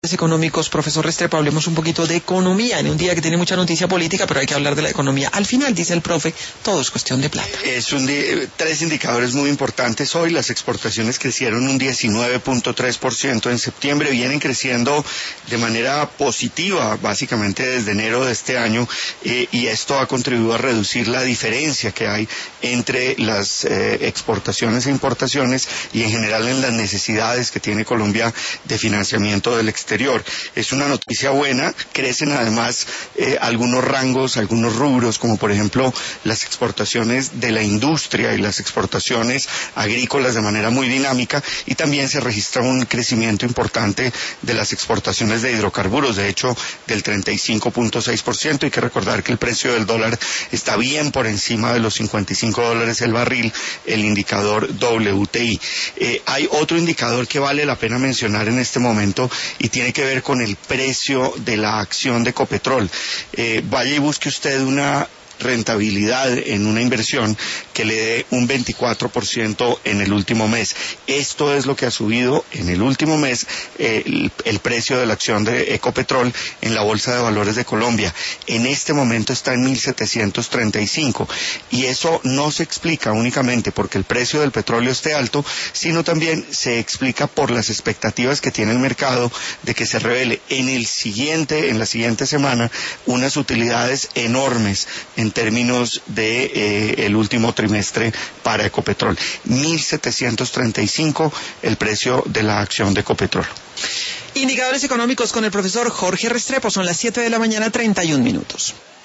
Económicos, profesor Restrepo, hablemos un poquito de economía en un día que tiene mucha noticia política, pero hay que hablar de la economía. Al final, dice el profe, todo es cuestión de plata. Tres indicadores muy importantes hoy. Las exportaciones crecieron un 19.3% en septiembre, vienen creciendo de manera positiva, básicamente desde enero de este año, y esto ha contribuido a reducir la diferencia que hay entre las exportaciones e importaciones y en general en las necesidades que tiene Colombia de financiamiento del exterior. Es una noticia buena, crecen además algunos rangos, algunos rubros, como por ejemplo las exportaciones de la industria y las exportaciones agrícolas de manera muy dinámica, y también se registra un crecimiento importante de las exportaciones de hidrocarburos, de hecho del 35.6%. Hay que recordar que el precio del dólar está bien por encima de los $55 el barril, el indicador WTI. Hay otro indicador que vale la pena mencionar en este momento y tiene que ver con el precio de la acción de Ecopetrol. Vaya y busque usted una rentabilidad en una inversión que le dé un 24% en el último mes. Esto es lo que ha subido en el último mes el precio de la acción de Ecopetrol en la Bolsa de Valores de Colombia. En este momento está en 1.735, y eso no se explica únicamente porque el precio del petróleo esté alto, sino también se explica por las expectativas que tiene el mercado de que se revele en la siguiente semana unas utilidades enormes en términos de el último trimestre para Ecopetrol. 1.735 el precio de la acción de Ecopetrol. Indicadores económicos con el profesor Jorge Restrepo. Son las 7 de la mañana, 31 minutos.